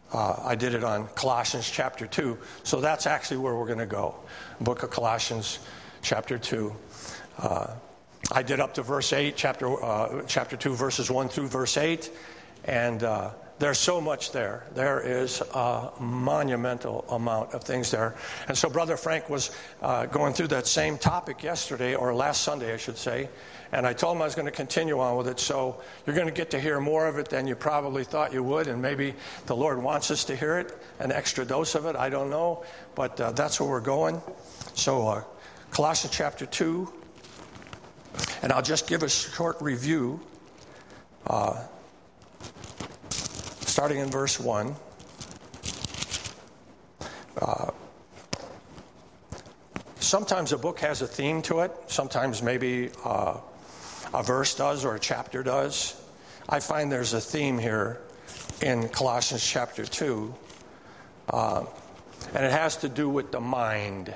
I did it on Colossians chapter 2. So that's actually where we're going to go. Book of Colossians chapter 2. I did up to verse 8, chapter 2, verses 1 through verse 8. And there's so much there. There is a monumental amount of things there. And so Brother Frank was going through that same topic yesterday, or last Sunday, I should say. And I told him I was going to continue on with it. So you're going to get to hear more of it than you probably thought you would. And maybe the Lord wants us to hear it, an extra dose of it. I don't know. But that's where we're going. So Colossians chapter 2. And I'll just give a short review. Starting in verse 1. Sometimes a book has a theme to it. Sometimes maybe a verse does or a chapter does. I find there's a theme here in Colossians chapter 2. And it has to do with the mind.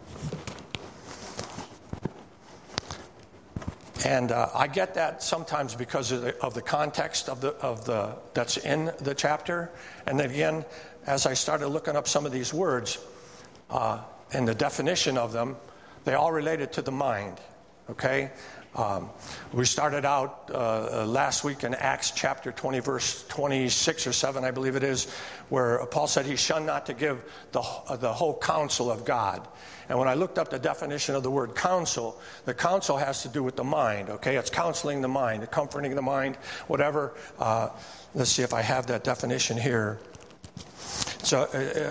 And I get that sometimes because of the context of the that's in the chapter. And then again, as I started looking up some of these words and the definition of them, they all related to the mind. Okay, we started out last week in Acts chapter 20, verse 26 or 7, I believe it is, where Paul said he shunned not to give the whole counsel of God. And when I looked up the definition of the word counsel, the counsel has to do with the mind, okay? It's counseling the mind, comforting the mind, whatever. Let's see if I have that definition here. So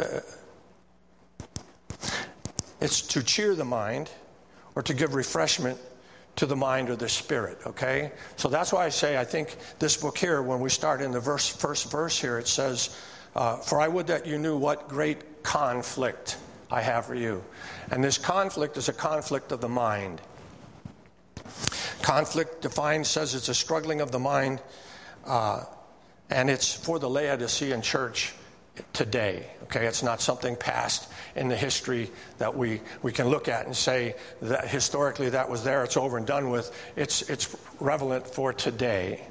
it's to cheer the mind or to give refreshment to the mind or the spirit, okay? So that's why I say I think this book here, when we start in the first verse here, it says, for I would that you knew what great conflict I have for you. And this conflict is a conflict of the mind. Conflict defined says it's a struggling of the mind, and it's for the Laodicean church today. Okay, it's not something past in the history that we can look at and say that historically that was there, it's over and done with. It's relevant for today.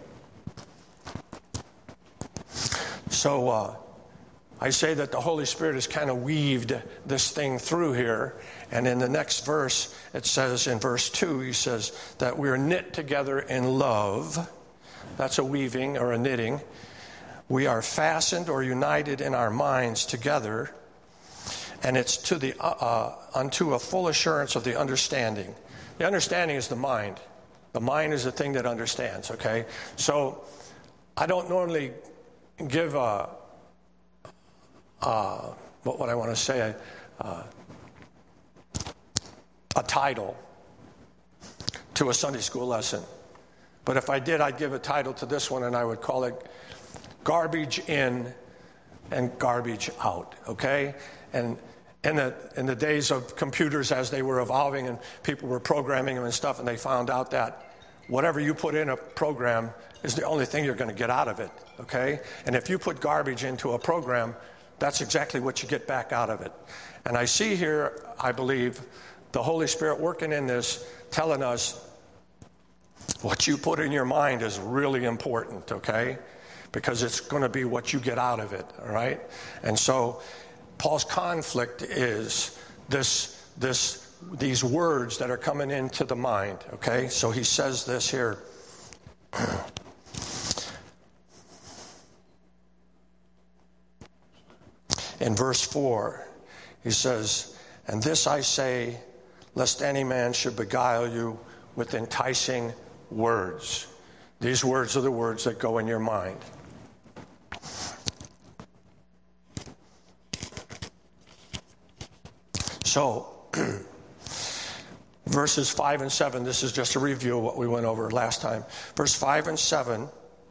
So I say that the Holy Spirit has kind of weaved this thing through here. And in the next verse, it says in verse 2, he says that we're knit together in love. That's a weaving or a knitting. We are fastened or united in our minds together. And it's to the unto a full assurance of the understanding. The understanding is the mind. The mind is the thing that understands, okay? So I don't normally give what I want to say, a title to a Sunday school lesson. But if I did, I'd give a title to this one, and I would call it Garbage In and Garbage Out, okay? And in the days of computers as they were evolving and people were programming them and stuff, and they found out that whatever you put in a program is the only thing you're going to get out of it, okay? And if you put garbage into a program, that's exactly what you get back out of it. And I see here, I believe, the Holy Spirit working in this, telling us what you put in your mind is really important, okay? Because it's going to be what you get out of it, all right? And so Paul's conflict is these words that are coming into the mind, okay? So he says this here. In verse 4, he says, and this I say, lest any man should beguile you with enticing words. These words are the words that go in your mind. So, verses 5 and 7, this is just a review of what we went over last time. Verse 5 and 7,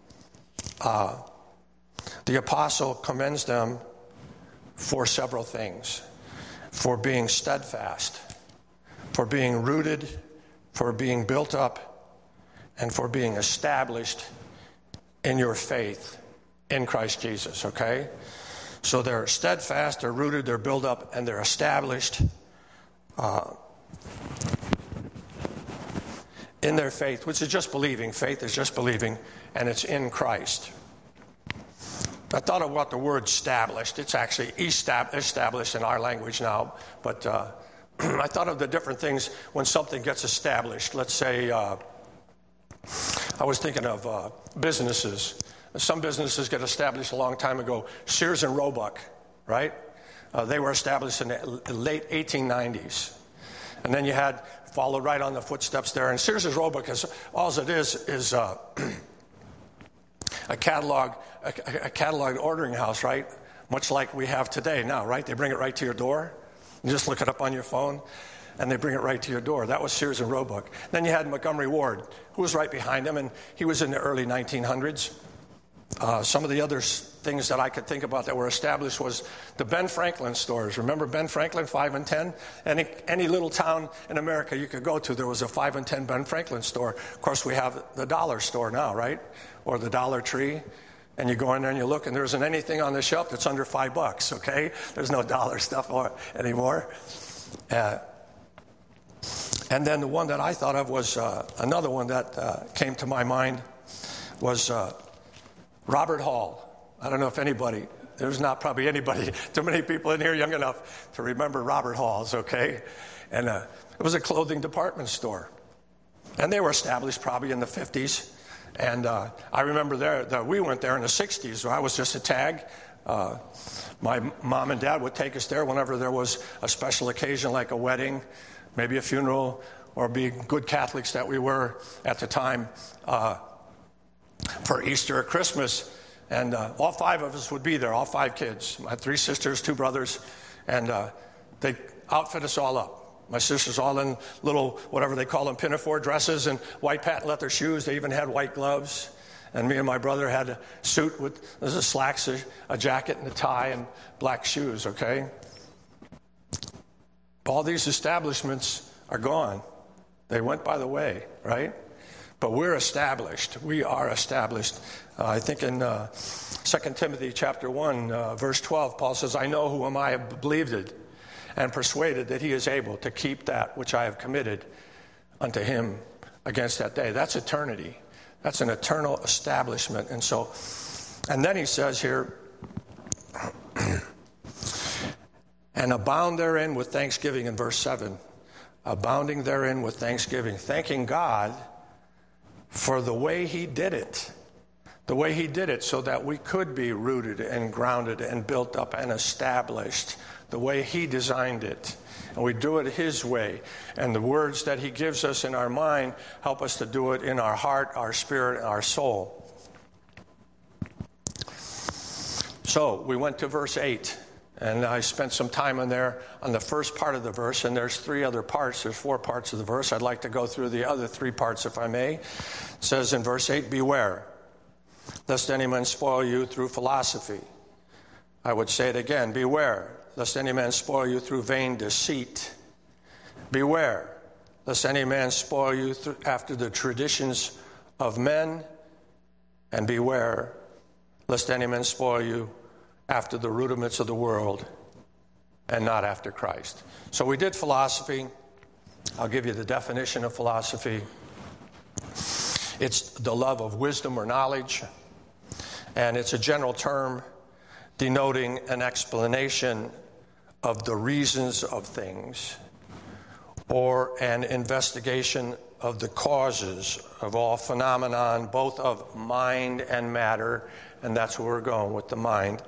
the apostle commends them for several things. For being steadfast, for being rooted, for being built up, and for being established in your faith in Christ Jesus, okay? So they're steadfast, they're rooted, they're built up, and they're established in their faith, which is just believing. Faith is just believing, and it's in Christ. I thought about the word established. It's actually established in our language now, but I thought of the different things when something gets established. Let's say I was thinking of businesses. Some businesses get established a long time ago. Sears and Roebuck, right? They were established in the late 1890s. And then you had followed right on the footsteps there. And Sears and Roebuck, all it is a catalog ordering house, right? Much like we have today now, right? They bring it right to your door. You just look it up on your phone, and they bring it right to your door. That was Sears and Roebuck. Then you had Montgomery Ward, who was right behind him, and he was in the early 1900s. Some of the other things that I could think about that were established was the Ben Franklin stores. Remember Ben Franklin, 5 and 10? Any little town in America you could go to, there was a 5 and 10 Ben Franklin store. Of course, we have the dollar store now, right? Or the Dollar Tree. And you go in there and you look, and there isn't anything on the shelf that's under $5, okay? There's no dollar stuff anymore. And then the one that I thought of was another one that came to my mind was Robert Hall. I don't know if there's not probably anybody, too many people in here young enough to remember Robert Hall's, okay? And it was a clothing department store. And they were established probably in the 50s. And I remember that we went there in the 60s. So I was just a tag. My mom and dad would take us there whenever there was a special occasion like a wedding, maybe a funeral, or being good Catholics that we were at the time, for Easter or Christmas. And all 5 of us would be there, all 5 kids. My 3 sisters, 2 brothers, and they outfit us all up. My sisters all in little, whatever they call them, pinafore dresses and white patent leather shoes. They even had white gloves. And me and my brother had a suit with a slacks, a jacket and a tie and black shoes, okay? All these establishments are gone. They went by the way, right? But we're established. We are established. I think in 2 Timothy chapter 1, verse 12, Paul says, I know whom I have believed it, and persuaded that he is able to keep that which I have committed unto him against that day. That's eternity. That's an eternal establishment. And then he says here, and abound therein with thanksgiving in verse 7. Abounding therein with thanksgiving. Thanking God for the way he did it. The way he did it so that we could be rooted and grounded and built up and established the way he designed it. And we do it his way. And the words that he gives us in our mind help us to do it in our heart, our spirit, and our soul. So we went to verse 8. And I spent some time in there on the first part of the verse. And there's 3 other parts. There's 4 parts of the verse. I'd like to go through the other 3 parts if I may. It says in verse 8, beware, lest any man spoil you through philosophy. I would say it again, beware, lest any man spoil you through vain deceit. Beware, lest any man spoil you after the traditions of men. And beware, lest any man spoil you after the rudiments of the world and not after Christ. So we did philosophy. I'll give you the definition of philosophy. It's the love of wisdom or knowledge. And it's a general term denoting an explanation of the reasons of things or an investigation of the causes of all phenomenon, both of mind and matter. And that's where we're going with the mind.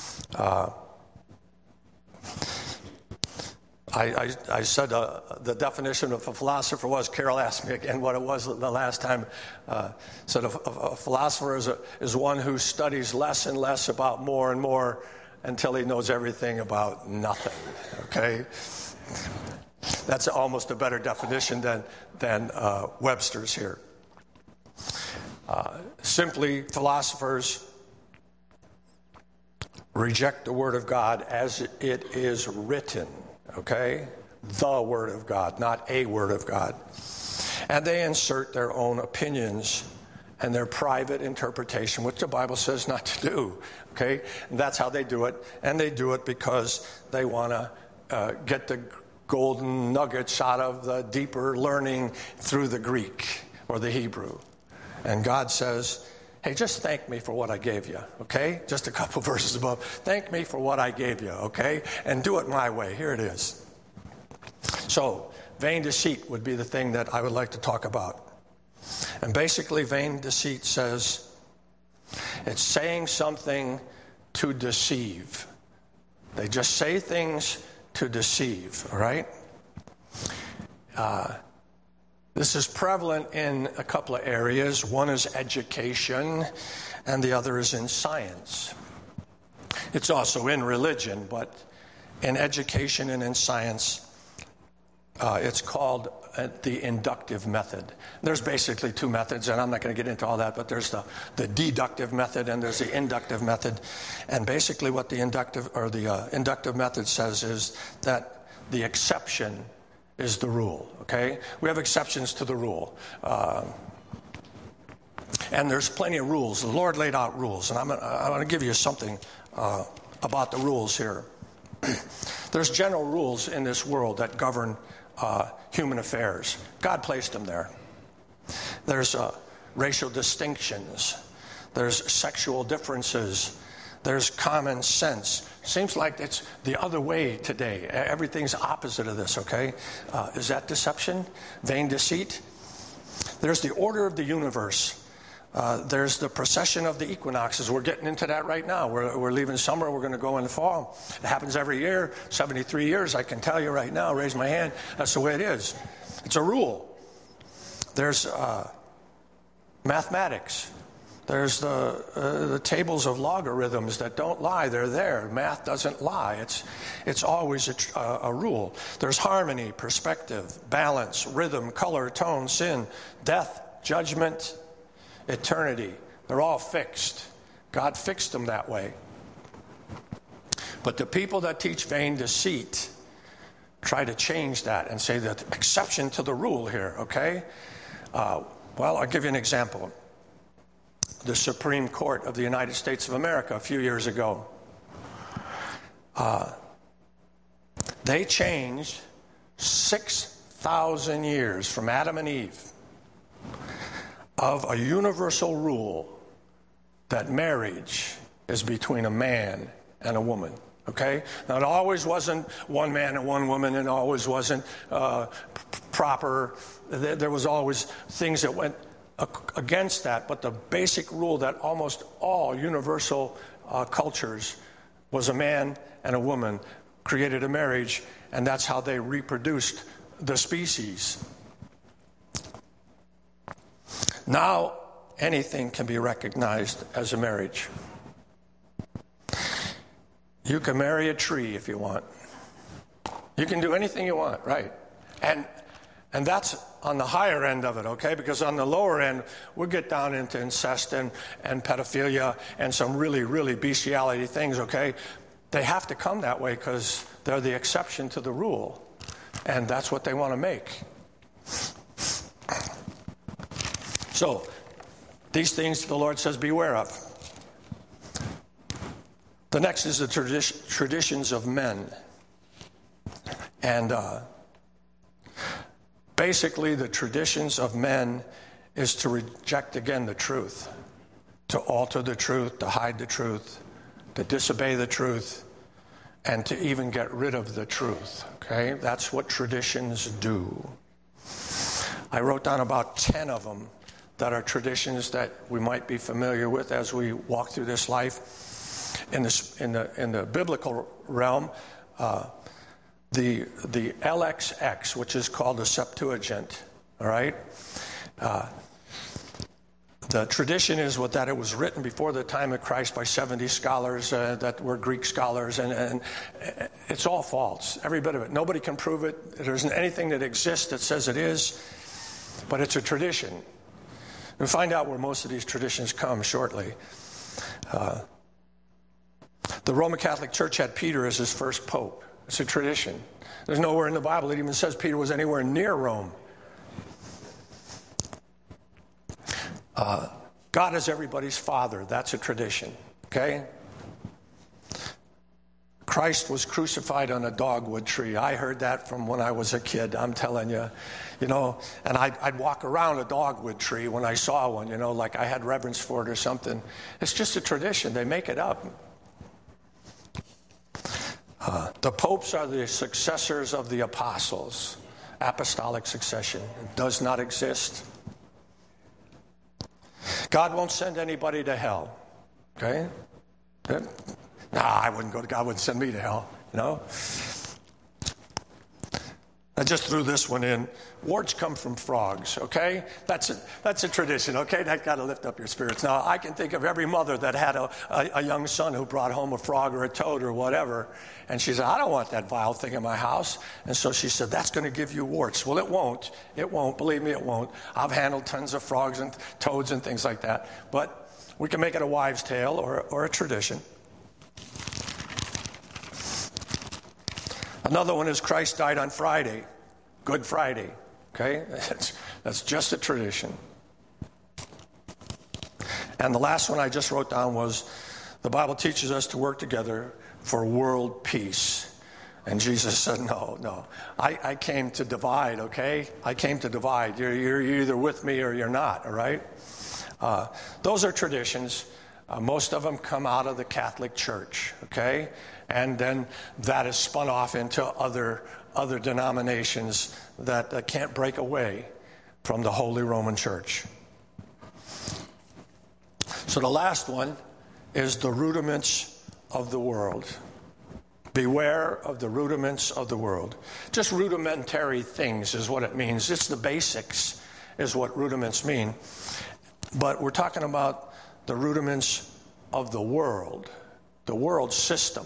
I said the definition of a philosopher was, Carol asked me again what it was the last time. Said a philosopher is one who studies less and less about more and more until he knows everything about nothing. Okay? That's almost a better definition than Webster's here. Simply, philosophers reject the Word of God as it is written, okay? The Word of God, not a Word of God. And they insert their own opinions and their private interpretation, which the Bible says not to do, okay? And that's how they do it. And they do it because they want to get the golden nuggets out of the deeper learning through the Greek or the Hebrew. And God says, hey, just thank me for what I gave you, okay? Just a couple verses above. Thank me for what I gave you, okay? And do it my way. Here it is. So, vain deceit would be the thing that I would like to talk about. And basically, vain deceit says it's saying something to deceive. They just say things to deceive, all right? This is prevalent in a couple of areas. One is education, and the other is in science. It's also in religion, but in education and in science, it's called the inductive method. There's basically two methods, and I'm not going to get into all that, but there's the deductive method and there's the inductive method. And basically what the inductive method says is that the exception is the rule, okay? We have exceptions to the rule. And there's plenty of rules. The Lord laid out rules, and I'm going to give you something about the rules here. There's general rules in this world that govern human affairs. God placed them there. There's racial distinctions. There's sexual differences. There's common sense. Seems like it's the other way today. Everything's opposite of this, okay? Is that deception? Vain deceit? There's the order of the universe. There's the procession of the equinoxes. We're getting into that right now. We're leaving summer. We're going to go in the fall. It happens every year. 73 years, I can tell you right now. Raise my hand. That's the way it is. It's a rule. There's mathematics. There's the tables of logarithms that don't lie. They're there. Math doesn't lie. It's always a rule. There's harmony, perspective, balance, rhythm, color, tone, sin, death, judgment, eternity. They're all fixed. God fixed them that way. But the people that teach vain deceit try to change that and say that exception to the rule here, okay? Well, I'll give you an example. The Supreme Court of the United States of America a few years ago, they changed 6,000 years from Adam and Eve of a universal rule that marriage is between a man and a woman. Okay? Now, it always wasn't one man and one woman, and it always wasn't proper. There was always things that went against that, but the basic rule that almost all universal cultures was a man and a woman created a marriage, and that's how they reproduced the species. Now, anything can be recognized as a marriage. You can marry a tree if you want. You can do anything you want, right? And that's on the higher end of it, okay? Because on the lower end, we'll get down into incest and pedophilia and some really, really bestiality things, okay? They have to come that way because they're the exception to the rule. And that's what they want to make. So, these things the Lord says beware of. The next is the traditions of men. And basically, the traditions of men is to reject again the truth, to alter the truth, to hide the truth, to disobey the truth, and to even get rid of the truth. Okay? That's what traditions do. I wrote down about 10 of them that are traditions that we might be familiar with as we walk through this life. In the biblical realm, the LXX, which is called the Septuagint, all right? The tradition is that it was written before the time of Christ by 70 scholars that were Greek scholars, and it's all false, every bit of it. Nobody can prove it. There isn't anything that exists that says it is, but it's a tradition. We'll find out where most of these traditions come shortly. The Roman Catholic Church had Peter as his first pope. It's a tradition. There's nowhere in the Bible that even says Peter was anywhere near Rome. God is everybody's father. That's a tradition. Okay? Christ was crucified on a dogwood tree. I heard that from when I was a kid, I'm telling you. You know, and I'd walk around a dogwood tree when I saw one, you know, like I had reverence for it or something. It's just a tradition. They make it up. The popes are the successors of the apostles. Apostolic succession. It does not exist. God won't send anybody to hell. Okay? I wouldn't go to God, wouldn't send me to hell. You know? I just threw this one in. Warts come from frogs, okay? That's a tradition, okay? That got to lift up your spirits. Now, I can think of every mother that had a young son who brought home a frog or a toad or whatever, and she said, I don't want that vile thing in my house. And so she said, that's going to give you warts. Well, it won't. It won't. Believe me, it won't. I've handled tons of frogs and toads and things like that. But we can make it a wives' tale or a tradition. Another one is Christ died on Friday, Good Friday. Okay, that's just a tradition. And the last one I just wrote down was the Bible teaches us to work together for world peace. And Jesus said, no. I came to divide, okay? I came to divide. You're either with me or you're not, all right? Those are traditions. Most of them come out of the Catholic Church, okay? And then that is spun off into other denominations that can't break away from the Holy Roman Church. So the last one is the rudiments of the world. Beware of the rudiments of the world. Just rudimentary things is what it means. It's the basics is what rudiments mean. But we're talking about the rudiments of the world system.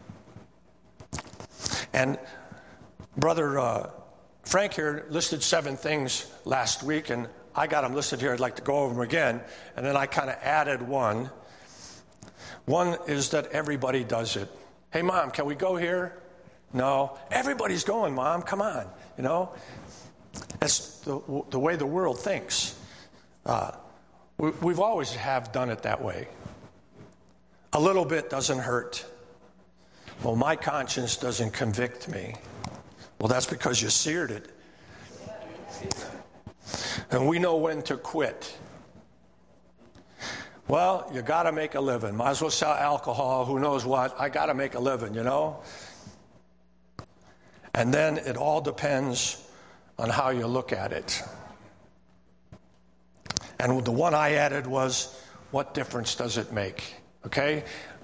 And Brother Frank here listed 7 things last week, and I got them listed here. I'd like to go over them again. And then I kind of added one. One is that everybody does it. Hey, Mom, can we go here? No. Everybody's going, Mom. Come on. You know? That's the way the world thinks. We've always have done it that way. A little bit doesn't hurt. Well, my conscience doesn't convict me. Well, that's because you seared it. And we know when to quit. Well, you got to make a living. Might as well sell alcohol, who knows what. I got to make a living, you know. And then it all depends on how you look at it. And the one I added was, what difference does it make? Okay?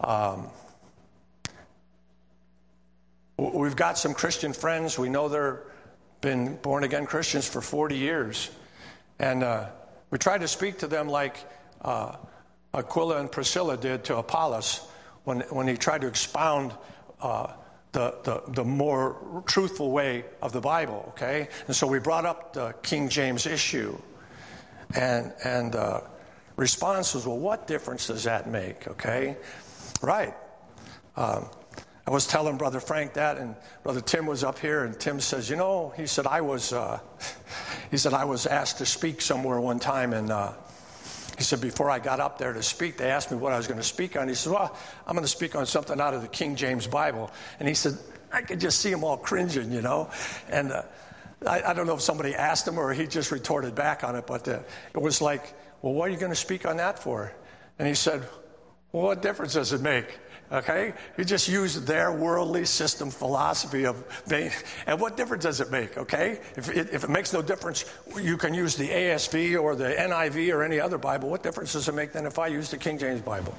We've got some Christian friends. We know they've been born-again Christians for 40 years. And we try to speak to them like Aquila and Priscilla did to Apollos when he tried to expound the more truthful way of the Bible, okay? And so we brought up the King James issue. And response was, well, what difference does that make, okay? Right. I was telling Brother Frank that, and Brother Tim was up here, and Tim says, you know, he said I was asked to speak somewhere one time, and he said before I got up there to speak, they asked me what I was going to speak on. He said, well, I'm going to speak on something out of the King James Bible. And he said, I could just see them all cringing, you know, and I don't know if somebody asked him or he just retorted back on it, but it was like, well, what are you going to speak on that for? And he said, well, what difference does it make? Okay? You just use their worldly system philosophy of, and what difference does it make? Okay? If it makes no difference, you can use the ASV or the NIV or any other Bible. What difference does it make then if I use the King James Bible?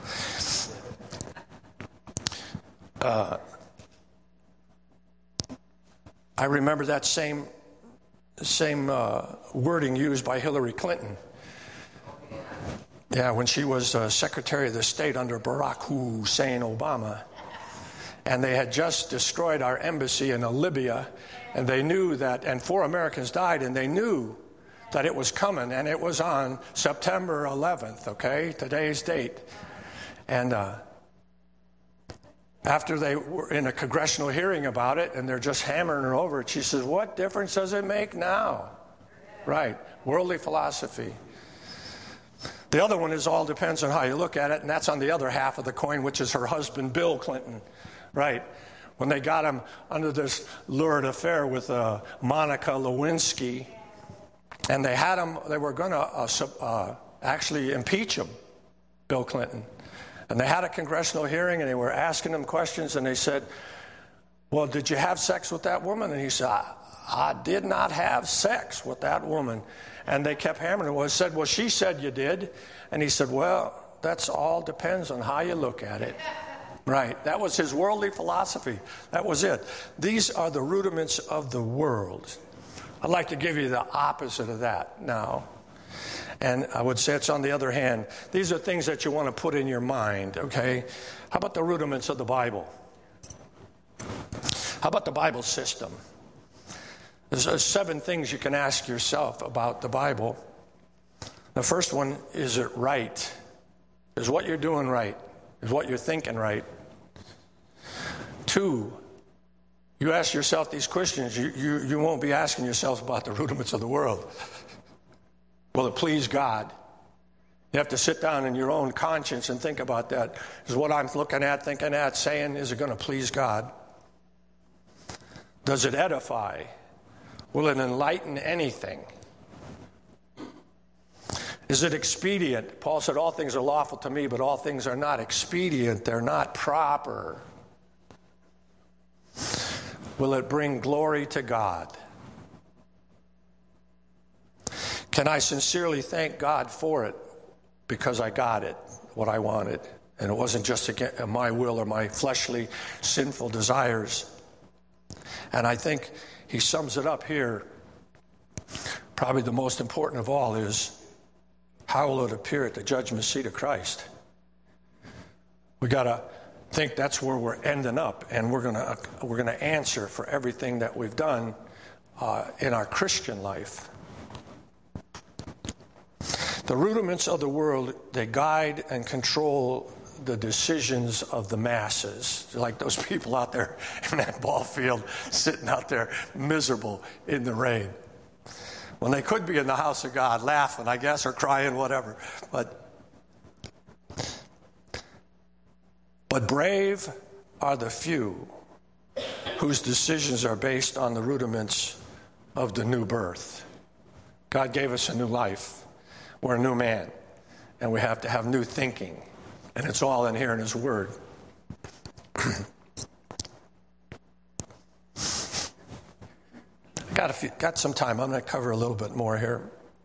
I remember that same wording used by Hillary Clinton. Yeah, when she was Secretary of the State under Barack Hussein Obama. And they had just destroyed our embassy in Libya. And they knew that, and 4 Americans died, and they knew that it was coming. And it was on September 11th, okay, today's date. And after they were in a congressional hearing about it, and they're just hammering her over it, she says, what difference does it make now? Right, worldly philosophy. The other one is all depends on how you look at it, and that's on the other half of the coin, which is her husband, Bill Clinton. Right. when they got him under this lurid affair with Monica Lewinsky, and they were going to actually impeach him, Bill Clinton. And they had a congressional hearing, and they were asking him questions, and they said, well, did you have sex with that woman? And he said, I did not have sex with that woman. And they kept hammering him. Well, he said, well, she said you did. And he said, well, that's all depends on how you look at it. Right. That was his worldly philosophy. That was it. These are the rudiments of the world. I'd like to give you the opposite of that now. And I would say it's on the other hand. These are things that you want to put in your mind, okay? How about the rudiments of the Bible? How about the Bible system? There's 7 things you can ask yourself about the Bible. The first one, is it right? Is what you're doing right? Is what you're thinking right? 2, you ask yourself these questions. You won't be asking yourself about the rudiments of the world. Will it please God? You have to sit down in your own conscience and think about that. Is what I'm looking at, thinking at, saying, is it going to please God? Does it edify? Will it enlighten anything? Is it expedient? Paul said, all things are lawful to me, but all things are not expedient. They're not proper. Will it bring glory to God? Can I sincerely thank God for it because I got it, what I wanted, and it wasn't just my will or my fleshly, sinful desires? And I think he sums it up here. Probably the most important of all is, how will it appear at the judgment seat of Christ? We got to think that's where we're ending up, and we're going to answer for everything that we've done in our Christian life. The rudiments of the world, they guide and control the decisions of the masses. Like those people out there in that ball field sitting out there miserable in the rain, when they could be in the house of God laughing, I guess, or crying, whatever. But brave are the few whose decisions are based on the rudiments of the new birth. God gave us a new life. We're a new man, and we have to have new thinking, and it's all in here in his word. Got some time. I'm going to cover a little bit more here.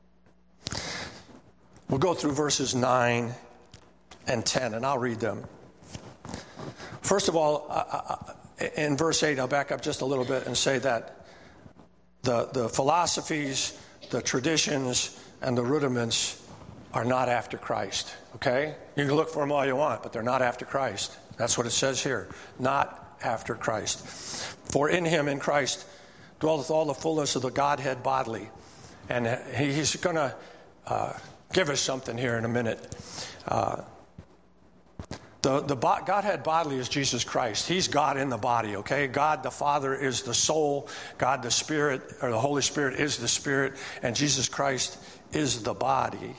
We'll go through verses 9 and 10, and I'll read them. First of all, in verse 8, I'll back up just a little bit and say that the philosophies, the traditions, and the rudiments are not after Christ, okay? You can look for them all you want, but they're not after Christ. That's what it says here, not after Christ. For in him, in Christ, dwelleth all the fullness of the Godhead bodily. And he's going to give us something here in a minute. The Godhead bodily is Jesus Christ. He's God in the body, okay? God the Father is the soul. God the Spirit, or the Holy Spirit, is the Spirit. And Jesus Christ is the body.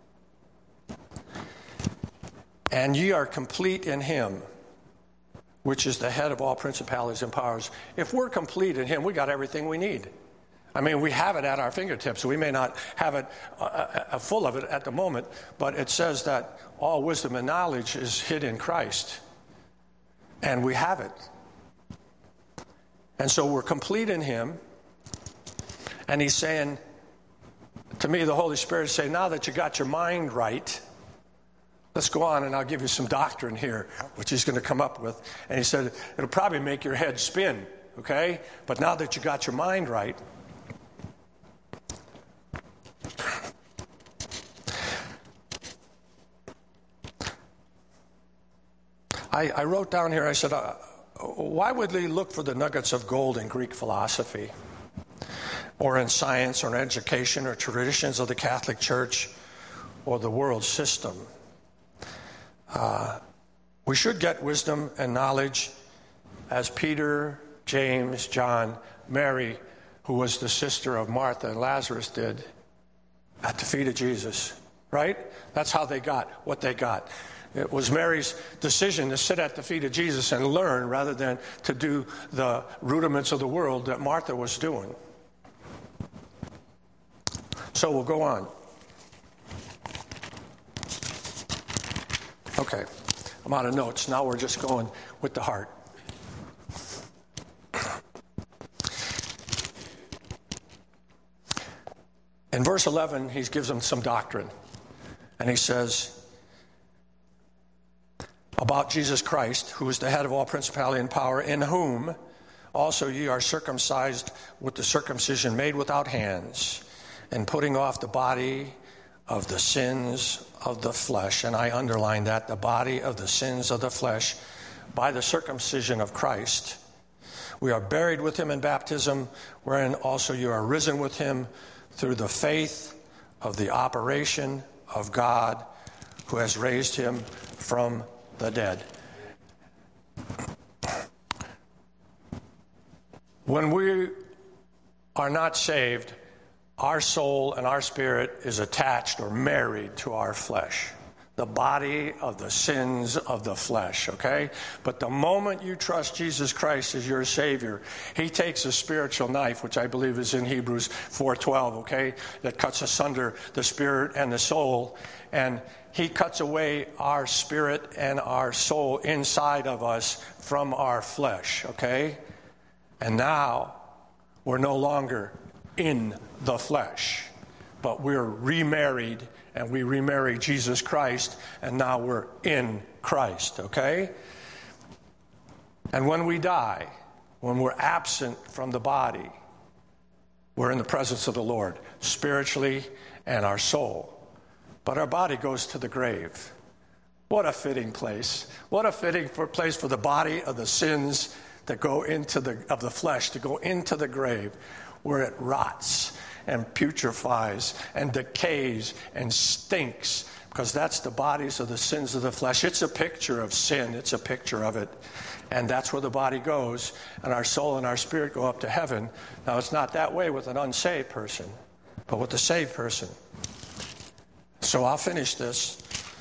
And ye are complete in him, which is the head of all principalities and powers. If we're complete in him, we got everything we need. I mean, we have it at our fingertips. We may not have it full of it at the moment, but it says that all wisdom and knowledge is hid in Christ. And we have it. And so we're complete in him. And he's saying, to me, the Holy Spirit is saying, now that you got your mind right, let's go on and I'll give you some doctrine here, which he's going to come up with. And he said, it'll probably make your head spin, okay? But now that you got your mind right, I wrote down here, I said, why would they look for the nuggets of gold in Greek philosophy or in science or in education or traditions of the Catholic Church or the world system? We should get wisdom and knowledge as Peter, James, John, Mary, who was the sister of Martha and Lazarus, did at the feet of Jesus, right? That's how they got what they got. It was Mary's decision to sit at the feet of Jesus and learn rather than to do the rudiments of the world that Martha was doing. So we'll go on. Okay, I'm out of notes. Now we're just going with the heart. In verse 11, he gives them some doctrine. And he says about Jesus Christ, who is the head of all principality and power, in whom also ye are circumcised with the circumcision made without hands, and putting off the body of the sins of the flesh. And I underline that, the body of the sins of the flesh, by the circumcision of Christ. We are buried with him in baptism, wherein also you are risen with him through the faith of the operation of God, who has raised him from the dead. When we are not saved, our soul and our spirit is attached or married to our flesh. The body of the sins of the flesh, okay? But the moment you trust Jesus Christ as your Savior, he takes a spiritual knife, which I believe is in Hebrews 4:12, okay? That cuts asunder the spirit and the soul. And he cuts away our spirit and our soul inside of us from our flesh, okay? And now we're no longer in the flesh, but we're remarried, and we remarry Jesus Christ, and now we're in Christ, okay? And when we die, when we're absent from the body, we're in the presence of the Lord, spiritually and our soul. But our body goes to the grave. What a fitting place. What a fitting place for the body of the sins that go into of the flesh to go into the grave, where it rots and putrefies and decays and stinks, because that's the bodies of the sins of the flesh. It's a picture of sin. It's a picture of it. And that's where the body goes, and our soul and our spirit go up to heaven. Now, it's not that way with an unsaved person, but with the saved person. So I'll finish this.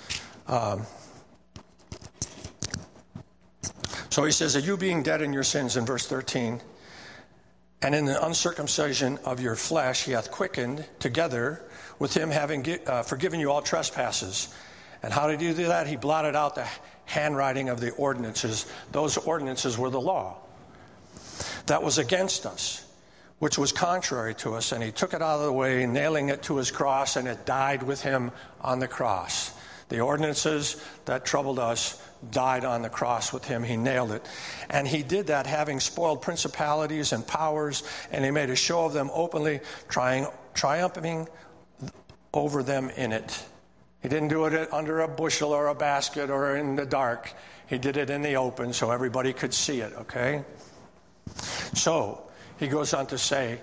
So he says, that you being dead in your sins, in verse 13, and in the uncircumcision of your flesh he hath quickened together with him, having forgiven you all trespasses. And how did he do that? He blotted out the handwriting of the ordinances. Those ordinances were the law that was against us, which was contrary to us. And he took it out of the way, nailing it to his cross, and it died with him on the cross. The ordinances that troubled us died on the cross with him. He nailed it. And he did that having spoiled principalities and powers, and he made a show of them openly, triumphing over them in it. He didn't do it under a bushel or a basket or in the dark. He did it in the open so everybody could see it, okay? So he goes on to say,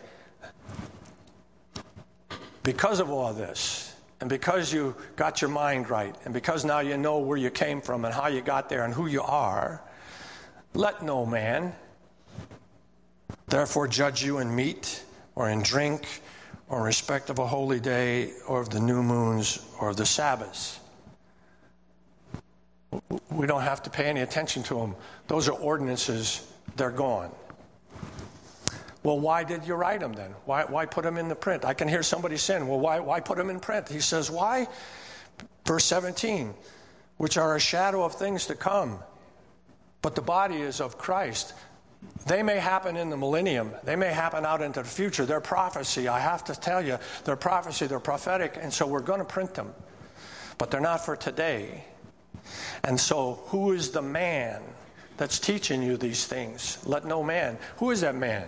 because of all this, and because you got your mind right, and because now you know where you came from and how you got there and who you are, let no man therefore judge you in meat or in drink or in respect of a holy day or of the new moons or of the Sabbaths. We don't have to pay any attention to them. Those are ordinances. They're gone. Well, why did you write them then? Why put them in the print? I can hear somebody saying, well, why put them in print? He says, why? Verse 17, which are a shadow of things to come, but the body is of Christ. They may happen in the millennium. They may happen out into the future. They're prophecy. I have to tell you, they're prophecy, they're prophetic, and so we're going to print them. But they're not for today. And so who is the man that's teaching you these things? Let no man. Who is that man?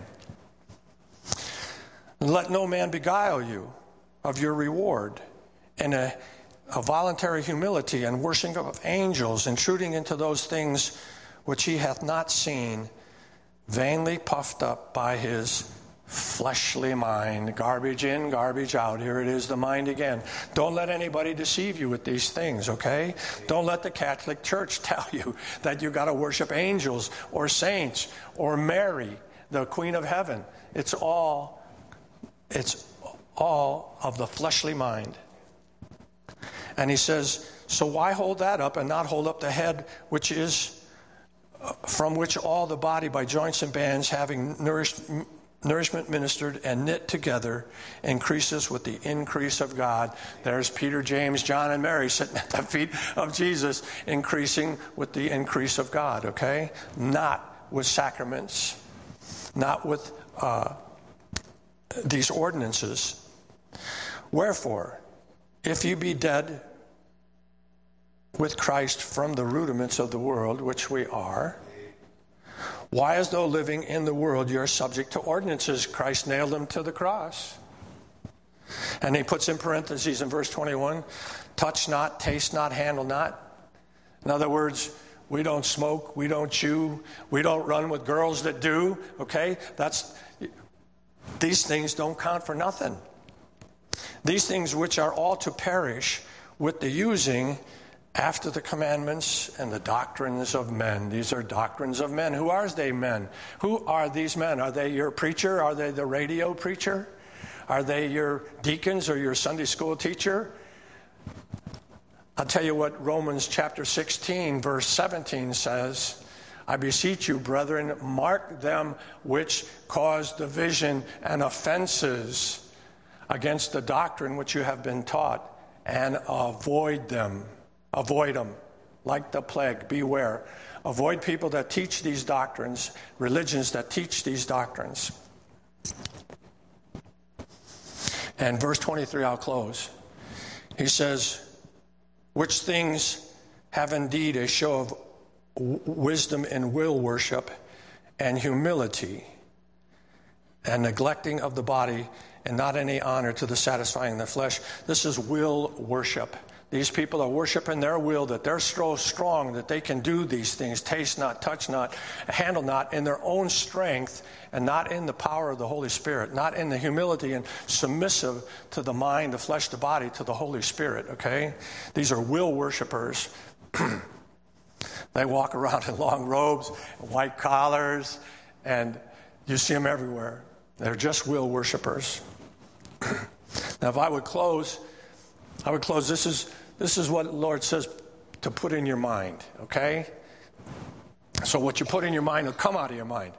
Let no man beguile you of your reward, and a voluntary humility and worshiping of angels, intruding into those things which he hath not seen, vainly puffed up by his fleshly mind. Garbage in, garbage out. Here it is, the mind again. Don't let anybody deceive you with these things, okay? Don't let the Catholic Church tell you that you got to worship angels or saints or Mary, the Queen of Heaven. It's all of the fleshly mind. And he says, so why hold that up and not hold up the head, which is from which all the body by joints and bands, having nourishment ministered and knit together, increases with the increase of God. There's Peter, James, John, and Mary sitting at the feet of Jesus, increasing with the increase of God, okay? Not with sacraments, not with these ordinances. Wherefore, if you be dead with Christ from the rudiments of the world, which we are, why, as though living in the world, you're subject to ordinances? Christ nailed them to the cross. And he puts in parentheses in verse 21, touch not, taste not, handle not. In other words, we don't smoke, we don't chew, we don't run with girls that do, okay? These things don't count for nothing. These things which are all to perish with the using after the commandments and the doctrines of men. These are doctrines of men. Who are they men? Who are these men? Are they your preacher? Are they the radio preacher? Are they your deacons or your Sunday school teacher? I'll tell you what Romans chapter 16, verse 17 says. I beseech you, brethren, mark them which cause division and offenses against the doctrine which you have been taught, and avoid them. Avoid them like the plague. Beware. Avoid people that teach these doctrines, religions that teach these doctrines. And verse 23, I'll close. He says, which things have indeed a show of wisdom in will worship and humility and neglecting of the body and not any honor to the satisfying the flesh. This is will worship. These people are worshiping their will, that they're so strong that they can do these things, taste not, touch not, handle not, in their own strength and not in the power of the Holy Spirit, not in the humility and submissive to the mind, the flesh, the body, to the Holy Spirit, okay? These are will worshipers. They walk around in long robes, white collars, and you see them everywhere. They're just will worshipers. Now, if I would close. This is what the Lord says to put in your mind, okay? So what you put in your mind will come out of your mind.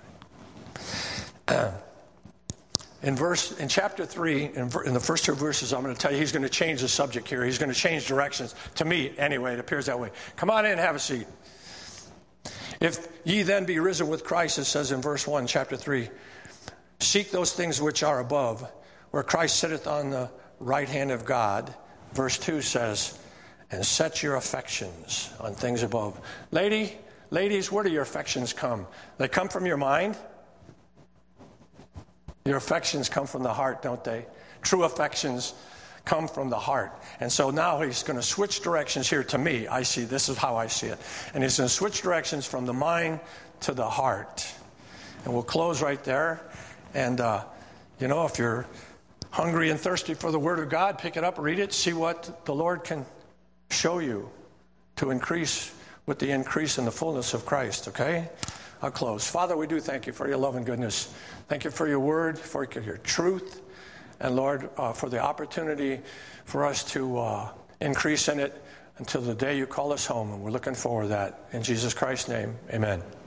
Come on. In chapter 3, in the first two verses, I'm going to tell you he's going to change the subject here. He's going to change directions. To me, anyway, it appears that way. Come on in and have a seat. If ye then be risen with Christ, it says in verse 1, chapter 3, seek those things which are above, where Christ sitteth on the right hand of God. Verse 2 says, and set your affections on things above. Ladies, where do your affections come? They come from your mind? Your affections come from the heart, don't they? True affections come from the heart. And so now he's going to switch directions here to me. This is how I see it. And he's going to switch directions from the mind to the heart. And we'll close right there. And, if you're hungry and thirsty for the Word of God, pick it up, read it, see what the Lord can show you to increase with the increase in the fullness of Christ, okay? I'll close. Father, we do thank you for your love and goodness. Thank you for your Word, for your truth, and Lord, for the opportunity for us to increase in it until the day you call us home, and we're looking forward to that. In Jesus Christ's name, amen.